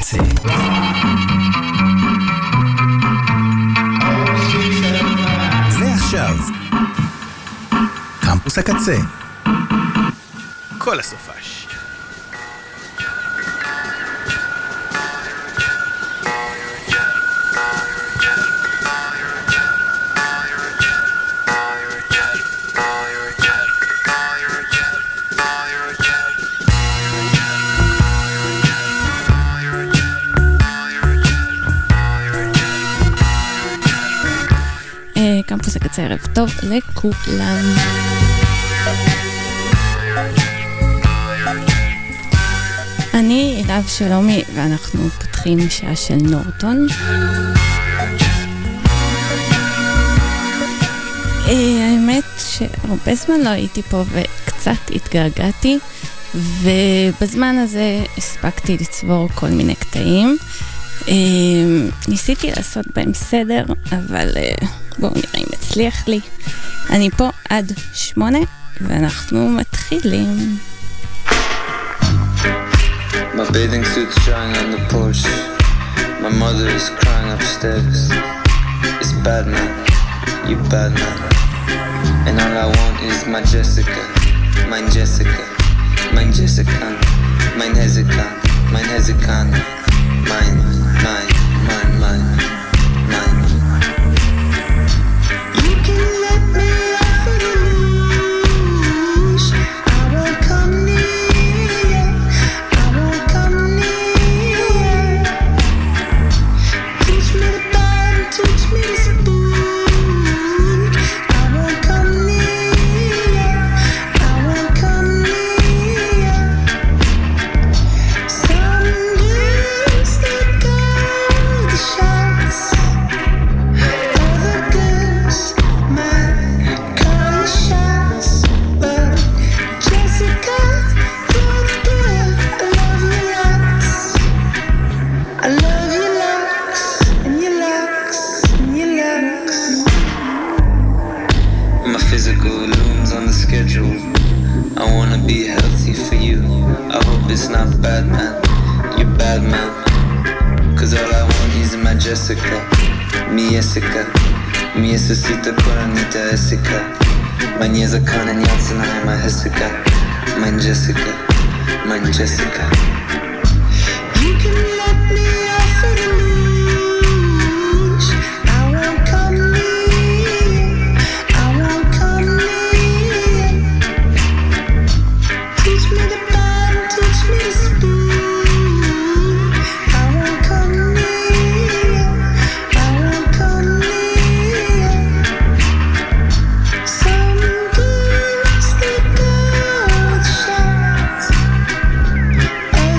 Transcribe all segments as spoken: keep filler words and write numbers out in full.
הקצה. ועכשיו, קמפוס הקצה. כל הסופש. קמפוס הקצה, ערב טוב לכולם. אני אלעב שלומי ואנחנו פותחים שעה של נורטון. האמת שהרבה זמן לא הייתי פה וקצת התגעגעתי, ובזמן הזה הספקתי לצבור כל מיני קטעים. ניסיתי לעשות בהם סדר, אבל בואו נראה אם הצליח לי. אני פה עד שמונה ואנחנו מתחילים. My bathing suit's drying on the porch. My mother is crying upstairs. It's bad man, you bad man. And all I want is my Jessica, mine Jessica, mine Jessica, mine Hezekiah, mine Hezekiah, mine, mine, mine, mine, mine. You can let me off of the leash. I won't come near. I won't come near. Teach me to bite, teach me to spook. I won't come near. I won't come near. Some girls they go with the shots. Other girls might call the shots, but Jessica, you're the girl. I love your locks. I love your locks and your locks and your locks. My physical looms on the schedule. I wanna be healthy for you. I hope it's not bad man. You're bad man. Cause all I want is my Jessica. Mi Jessica. Mi necesito coronita Jessica. Mein Jessica and Janssen, I am my Jessica. Mein Jessica. Mein Jessica. You can let me off of the leash. I won't come near. I won't come near. Teach me to bite, teach me to spoon. I won't come near. I won't come near. Some girls they go with shots.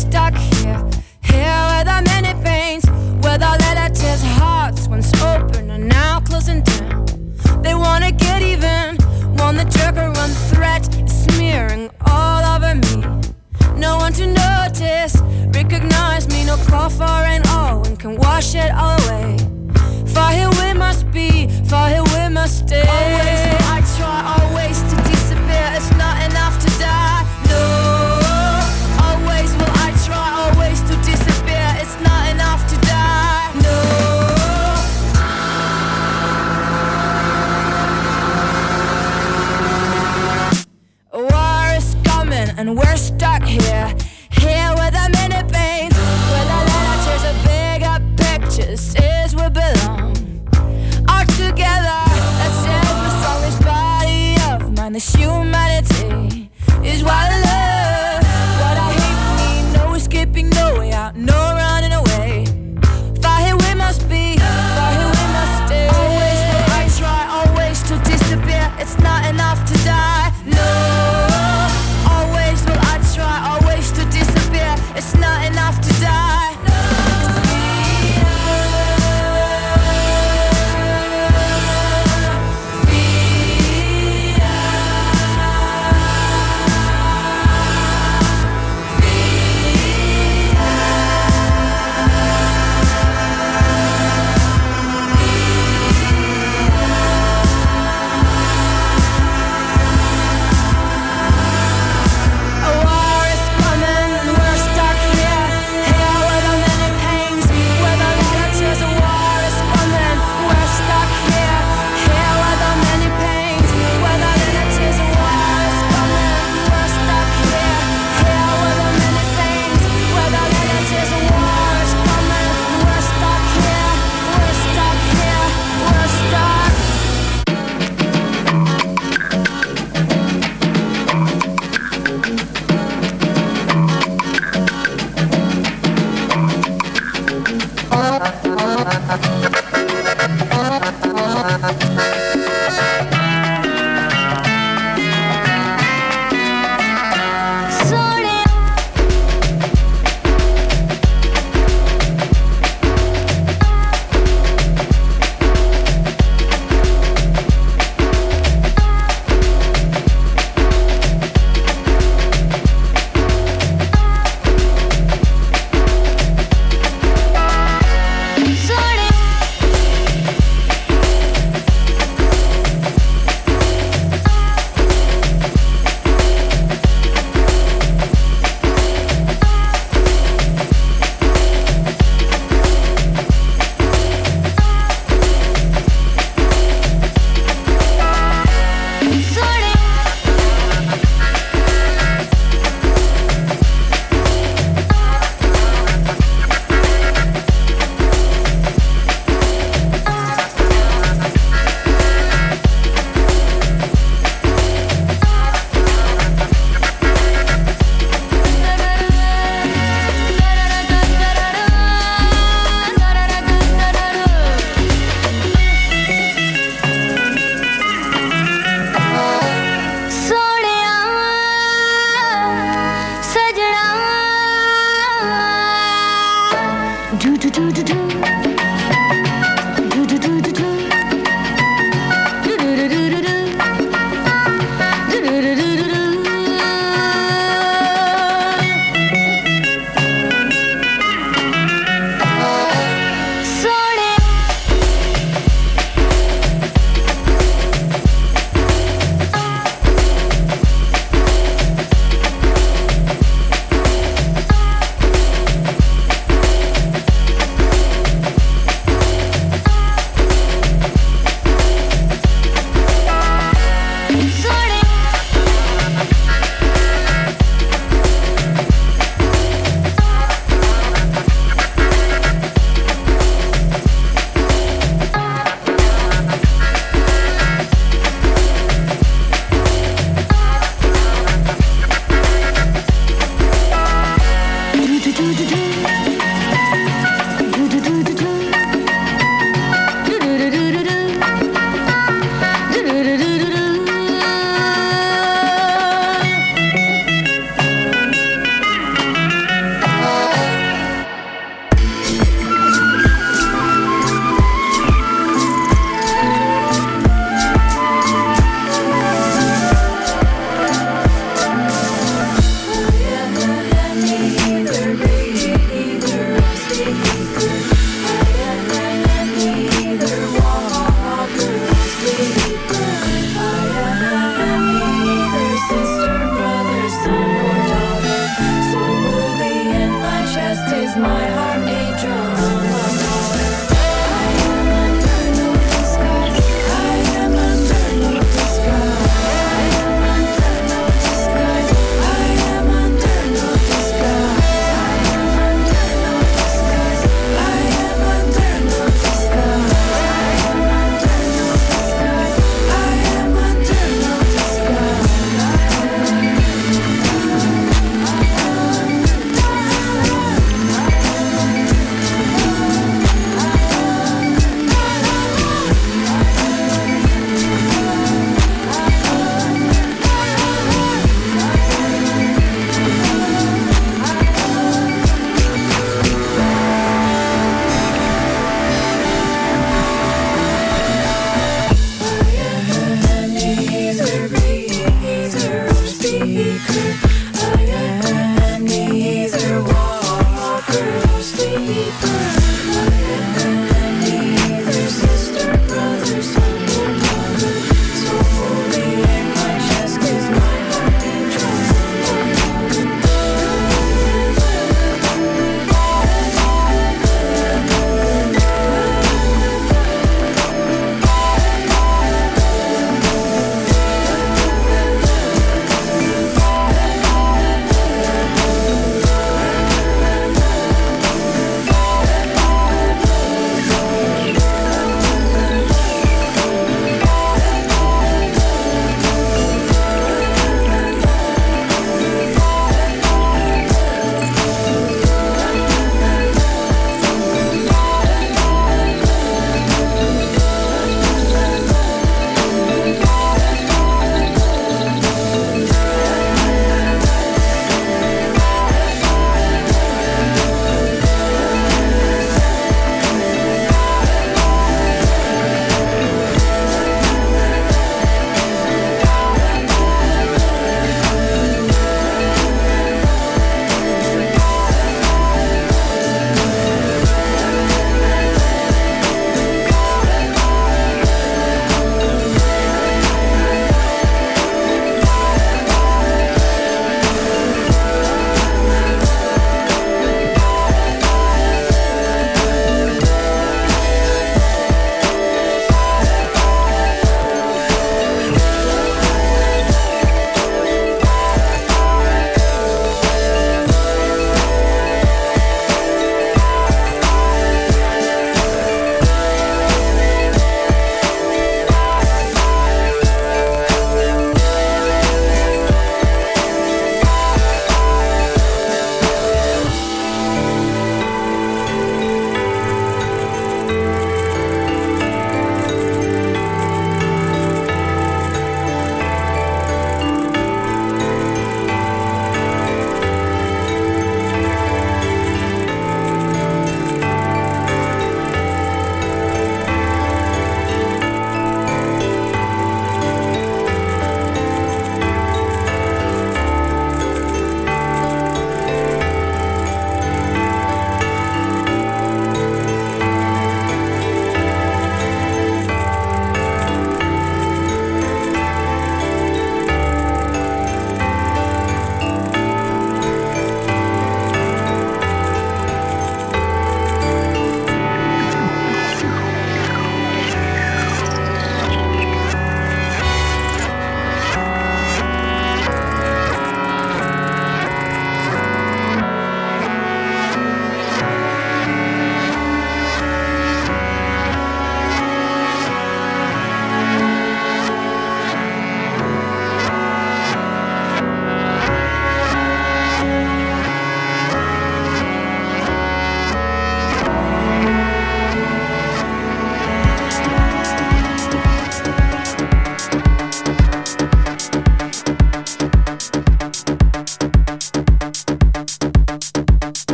stuck here, here with our many pains, with our letter tears, hearts once open and now closing down. They wanna get even, want the joke or one threat is smearing all over me. No one to notice, recognize me, no call for rain, oh, and can wash it all away. Far here we must be, far here we must stay. Always will I try, always to disappear, it's not enough to die, no. Always will I try, always to disappear, it's not enough to die, no. War is coming and we're stuck here, here with our many pains, with our little tears of bigger pictures, is we belong. All together, that says the strongest body of mine, this humanity is what I love, what I hate me, no escaping, no way out, no running away. Far here we must be, far here we must stay. Always will I try, always to disappear, it's not enough to die, no. Always will I try, always to disappear, it's not enough to die, no. 'cause my heart ain't drum.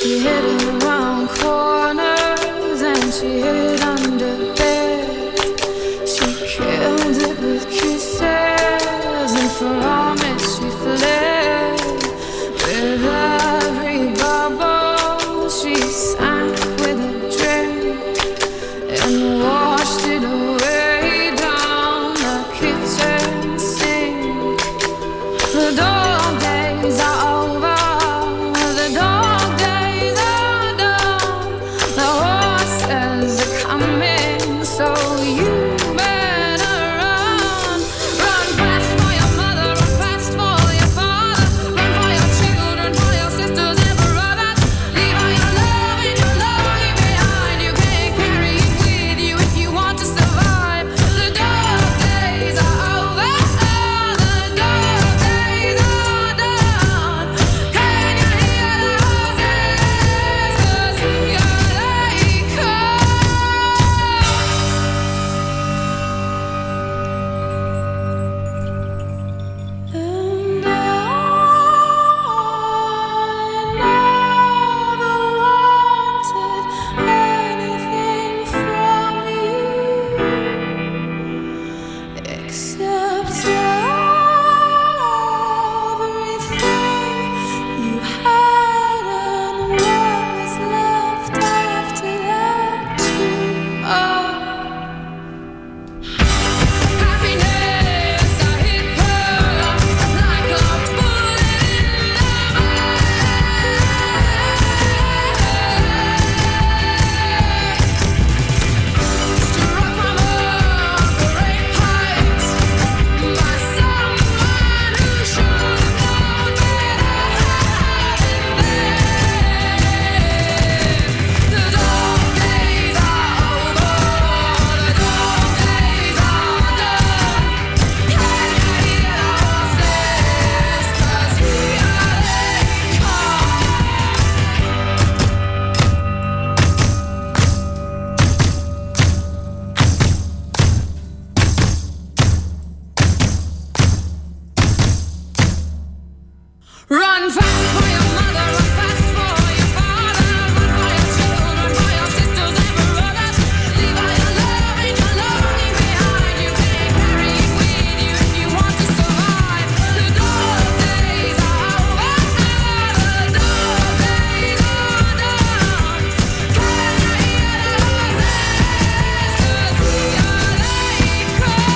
She hid around corners and she hid under beds. She killed it with kisses and from it she fled. With every bubble she sank with a drink and washed it away down the kitchen sink. The dog days are over, the dog days are done. The horses are coming, so you better run. Run fast for your mother, run fast for your father. Run for your children, for your sisters and brothers. Leave all your love and your longing behind. You can't carry it with you if you want to survive. The dog days are over, the dog days are done. Can you hear the horses? 'Cause here they come. And I never wanted anything from you except everything you had and what was left after that too. Oh, happiness, I hit her like a bullet in the struck from a great height by someone who should have known better. The dog days are over, the dog days are done. Can you hear the horses? 'Cause here they come. Run fast for your mother, run fast for your father. Run for your children, for your sisters and brothers. Leave all your love and your longing behind. You can't carry it with you if you want to survive. The dog days are over, the dog days are done. Can you hear the horses? 'Cause here they come.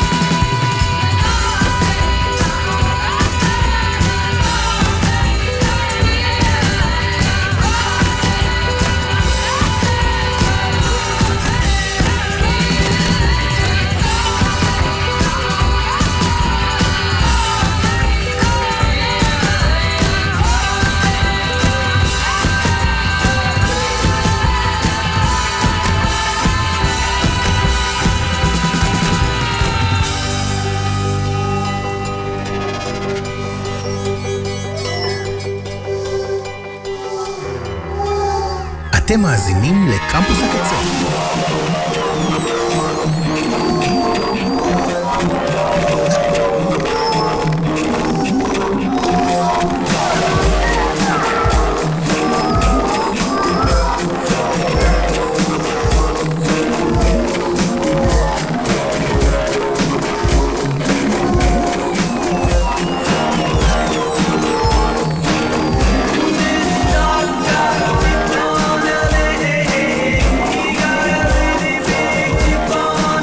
אתם מאזינים לקמפוס הקצה. He got a really big chip on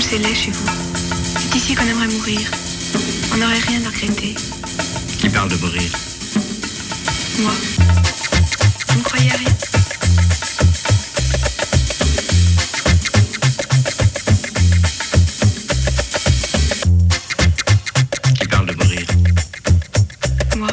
c'est laid chez vous. C'est ici qu'on aimerait mourir. On n'aurait rien à regretter. Qui parle de mourir? Moi. Vous ne croyez à rien? Qui parle de mourir? Moi.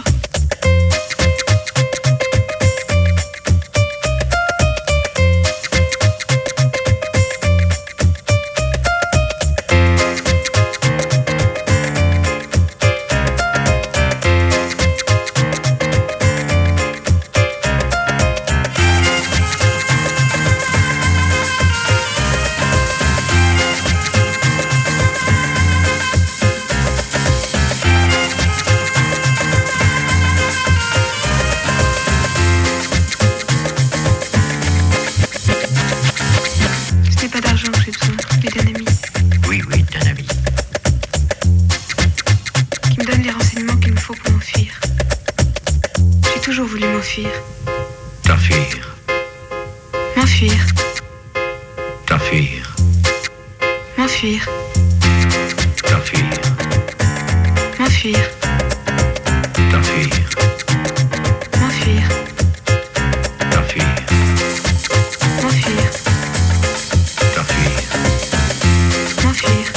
T'enfuir. M'enfuir. T'enfuir. M'enfuir. T'enfuir. M'enfuir. T'enfuir. M'enfuir. T'enfuir. M'enfuir. T'enfuir. M'enfuir.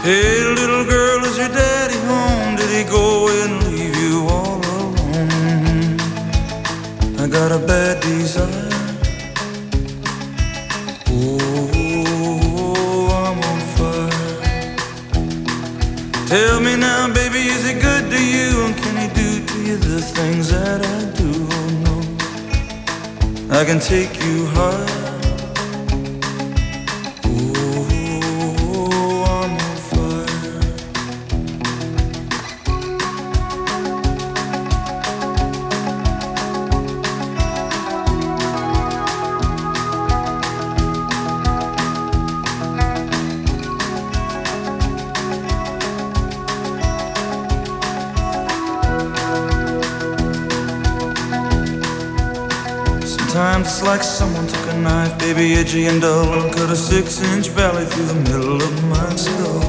Hey, little girl, is your daddy home? Did he go away and leave you all alone? I got a bad desire. Tell me now, baby, is he good to you? And can he do to you the things that I do? Oh no, I can take you high. Oh, I'm on fire. Sometimes it's like someone took a knife, baby, edgy and dull, and cut a six-inch valley through the middle of my skull.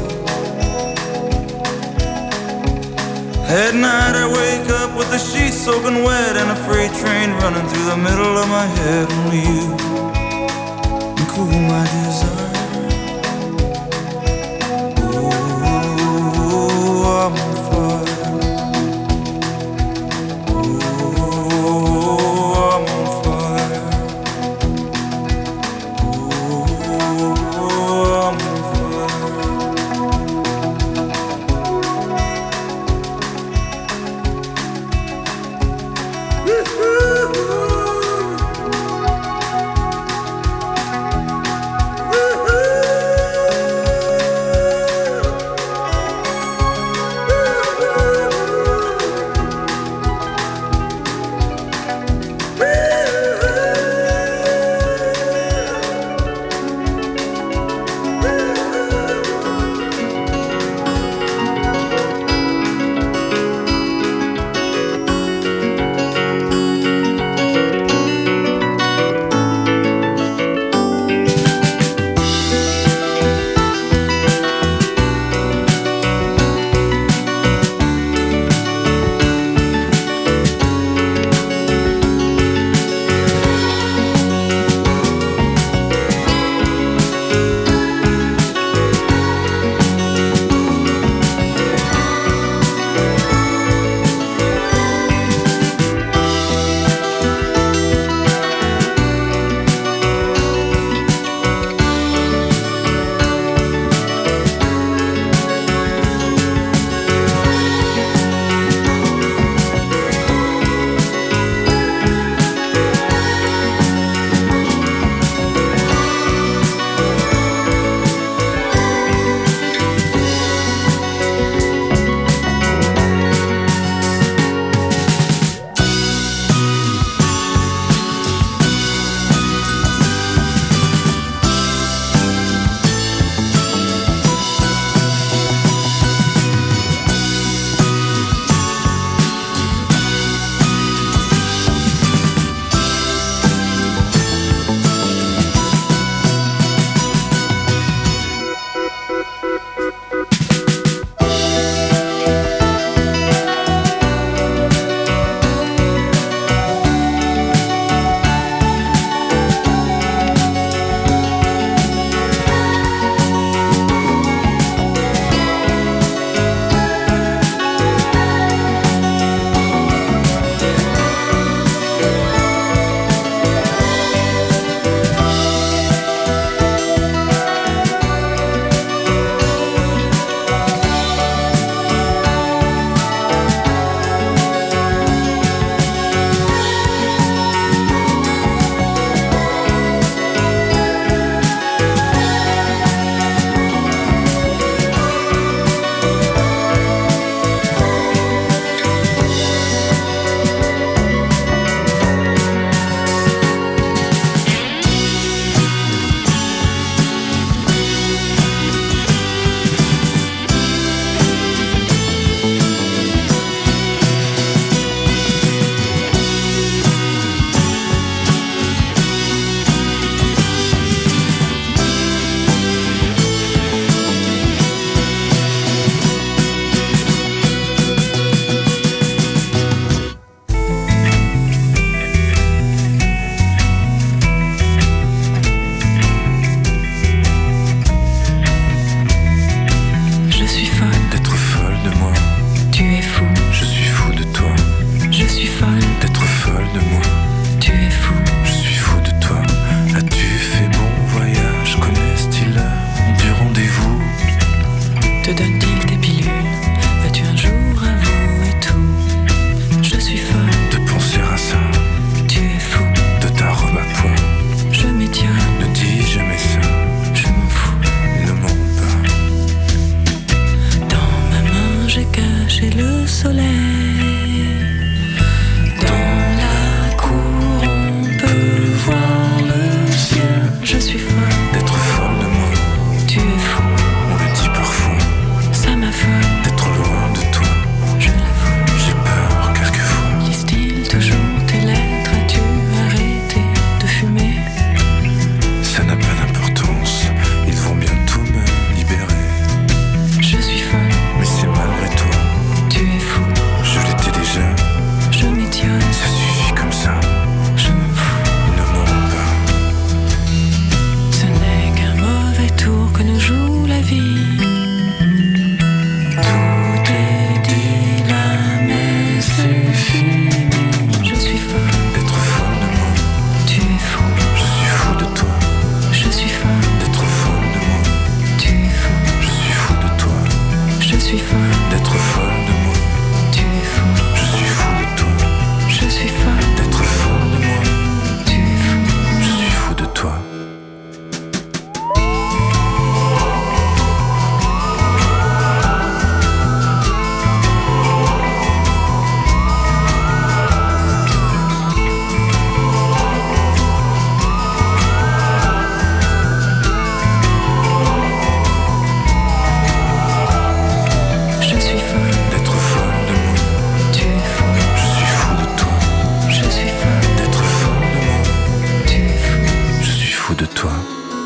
At night I wake up with the sheets soaking wet and a freight train running through the middle of my head. Only you can cool my desire. Oh, I'm on fire. Woo-hoo! השואה.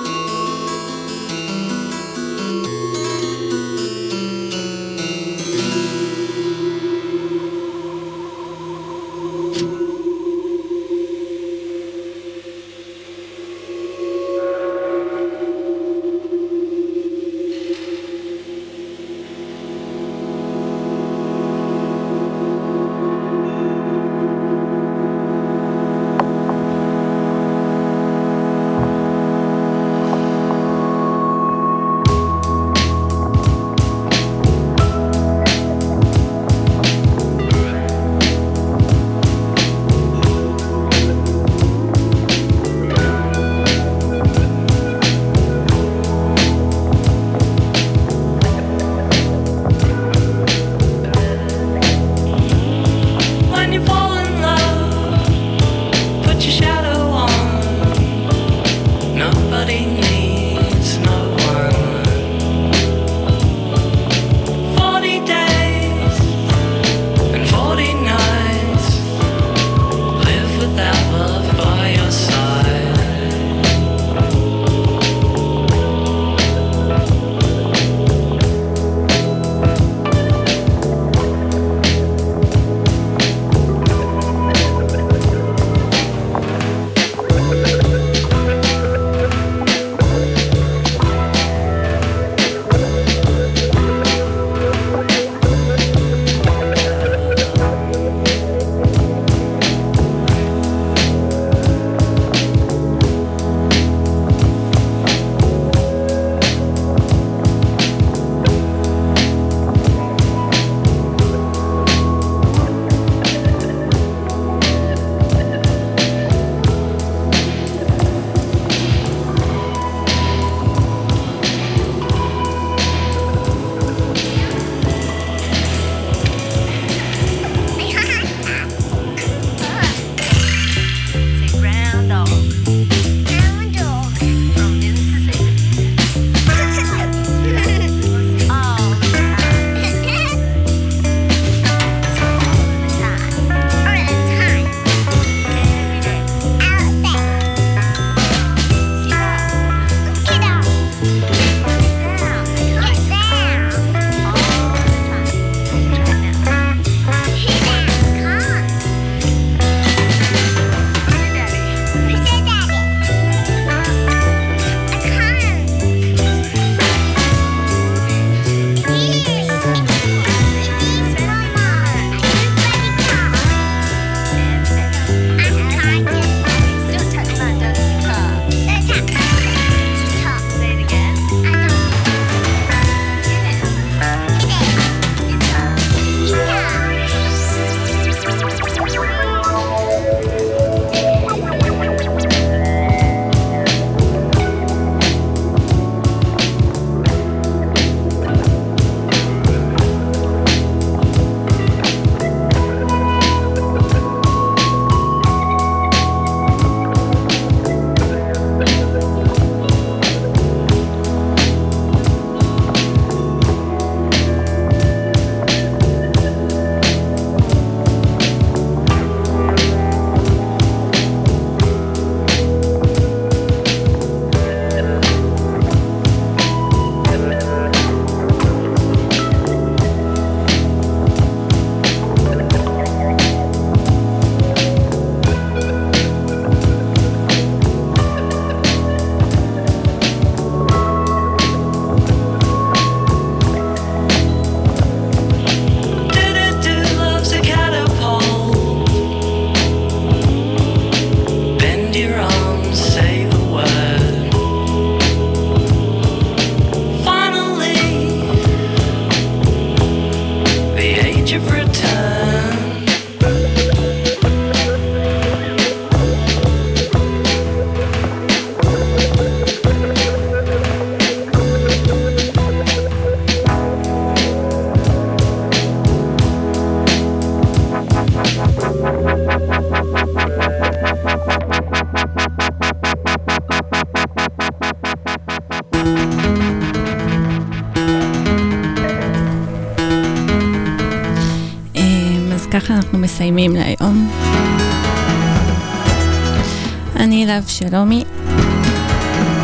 ככה אנחנו מסיימים להיום. אני אלעב שלומי.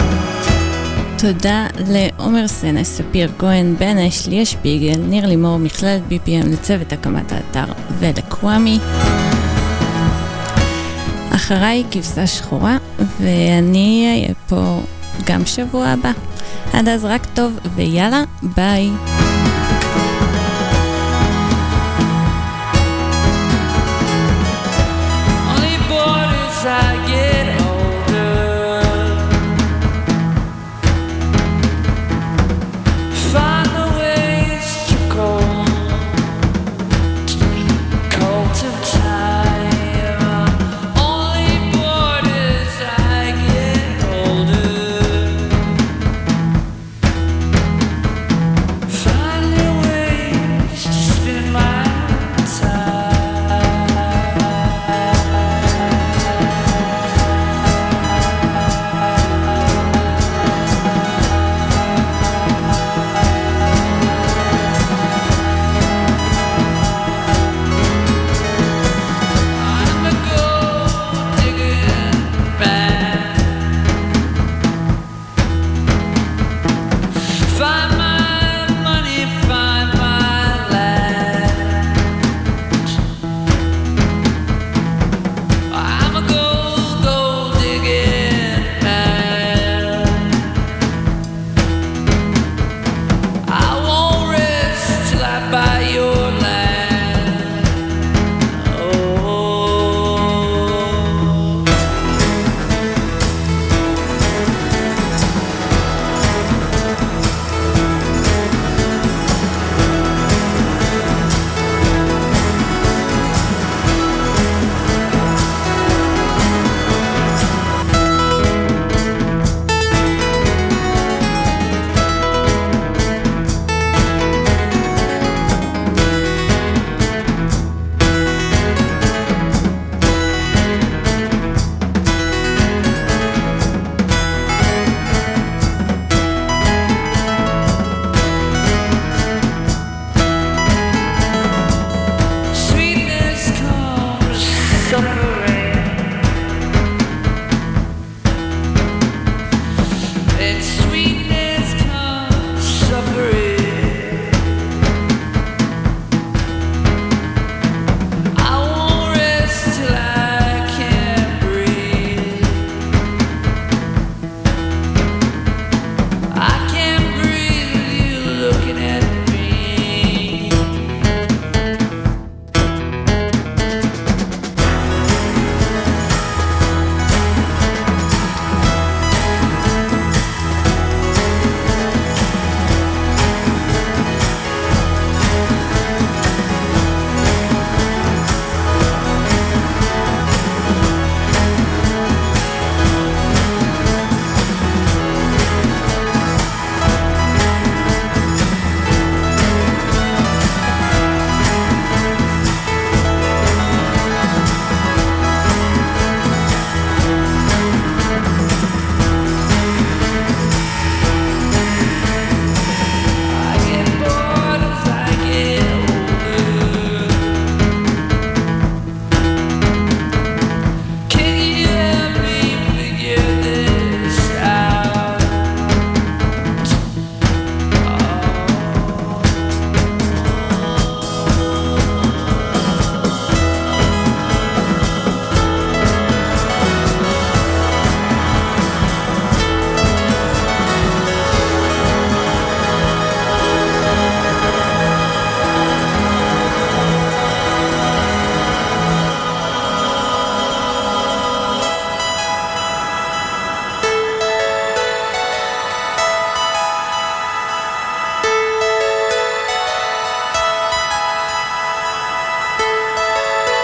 תודה לעומר סנס, ספיר כהן, בן אשלי השפיגל, ניר לימור, מכללת בי פי אם, לצוות הקמת האתר ולקוואמי. אחריי כבשה שחורה, ואני אהיה פה גם שבוע הבא. עד אז רק טוב ויאללה, ביי. I get older, find the ways to cold, cold of time. Only bored as I get older, find the ways to spend my time.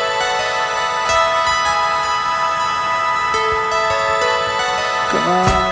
Come on.